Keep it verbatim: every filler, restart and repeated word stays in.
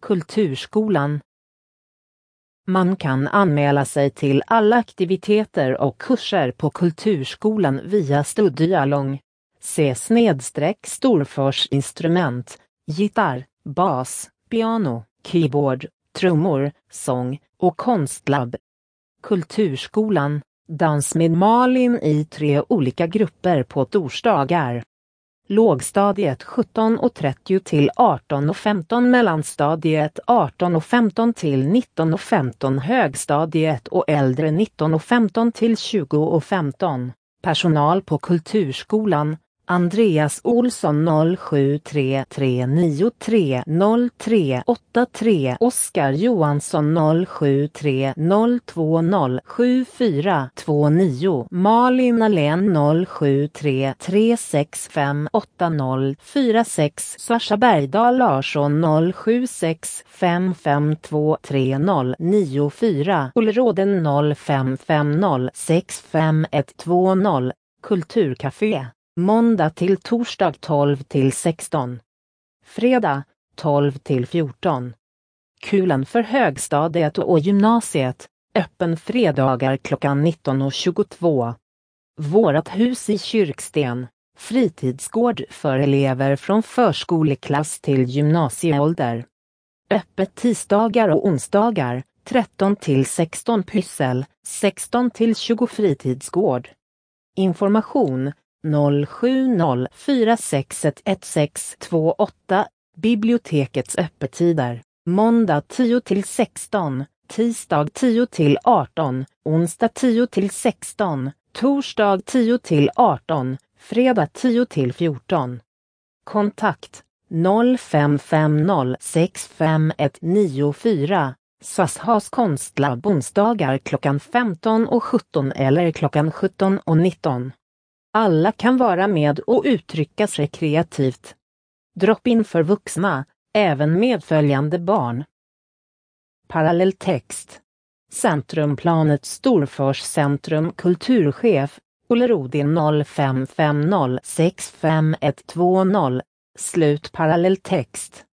Kulturskolan. Man kan anmäla sig till alla aktiviteter och kurser på Kulturskolan via Studialong. Se snedstreck Storfors instrument, gitarr, bas, piano, keyboard, trummor, sång och konstlab. Kulturskolan, dans med Malin i tre olika grupper på torsdagar. Lågstadiet sjutton och trettio till arton och femton, mellanstadiet arton och femton till nitton och femton, högstadiet och äldre nitton och femton till tjugo och femton. Personal på Kulturskolan: Andreas Olsson noll sju tre tre nio tre noll tre åtta tre, Oskar Johansson noll sju tre noll två noll sju fyra två nio, Malin Alén noll sju tre tre sex fem åtta noll fyra sex, Sasha Bergdahl Larsson noll sju sex fem fem två tre noll nio fyra, Ullråden noll fem fem noll sex fem ett två noll. Kulturcafé, måndag till torsdag tolv till sexton. Fredag tolv till fjorton. Kulen för högstadiet och gymnasiet, öppen fredagar klockan nitton och tjugotvå. Vårat hus i Kyrksten, fritidsgård för elever från förskoleklass till gymnasieålder. Öppet tisdagar och onsdagar, tretton till sexton, pyssel, sexton till tjugo, fritidsgård. Information noll sju noll fyra sex ett ett sex två åtta. Bibliotekets öppettider: måndag tio till sexton, tisdag tio till arton, onsdag tio till sexton, torsdag tio till arton, fredag tio till fjorton. Kontakt noll fem fem noll sex fem ett nio fyra. S A S has konstlab onsdagar klockan femton och sjutton eller klockan sjutton och nitton. Alla kan vara med och uttrycka sig kreativt. Drop-in för vuxna, även medföljande barn. Parallelltext. Centrumplanet Storfors centrum, kulturchef Ullrodin noll fem fem noll sex fem ett två noll. Slut parallelltext.